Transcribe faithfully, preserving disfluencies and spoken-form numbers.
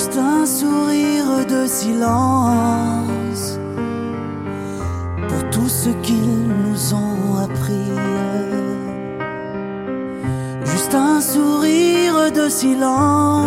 Juste un sourire de silence pour tout ce qu'ils nous ont appris. Juste un sourire de silence.